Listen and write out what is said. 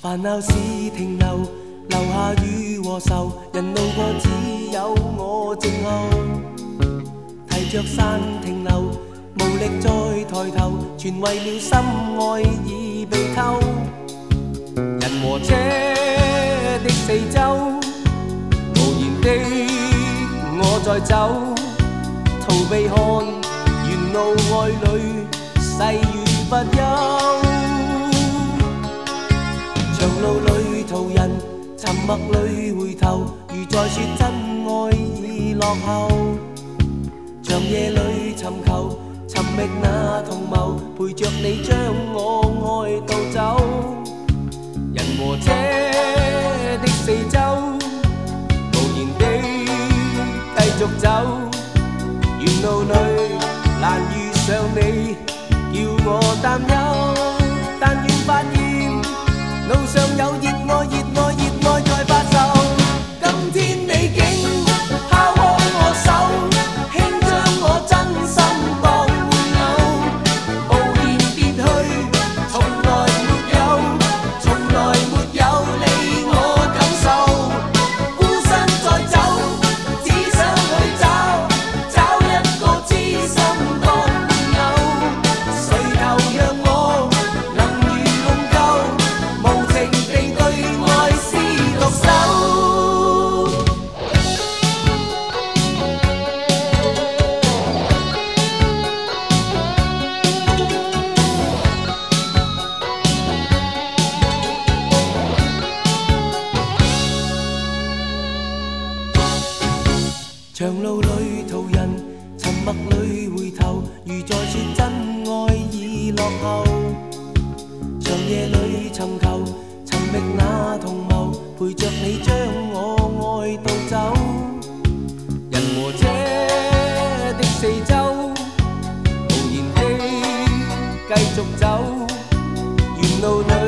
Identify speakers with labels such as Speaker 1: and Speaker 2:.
Speaker 1: 烦恼是停留，留下雨和愁。人路过只有我静候，提着伞停留，无力再抬头，全为了心爱已被偷。人和车的四周，无言的我在走，逃避看沿路爱侣细雨不休。长路里途人，沉默里回头，如在说真爱已落后。长夜里寻求，寻觅那同谋，陪着你将我爱渡走。人和车的四周，无言地继续走。沿路里难遇上你，叫我担忧。但愿發現路上有熱愛，熱愛，熱愛在發售。今天你竟拋開我手，輕將我真心當玩偶，無言別去，從來沒有，從來沒有理我感受。孤身再走，只想去找一個知心當伴偶，誰投讓我能如夢舊，無情地對愛是獨守。長路裏途人，沉默裏回頭，如在說真愛已落後。長夜裏尋求，尋覓那同謀，陪着你將我愛渡走。人和車的四周，無言的繼續走，沿路裏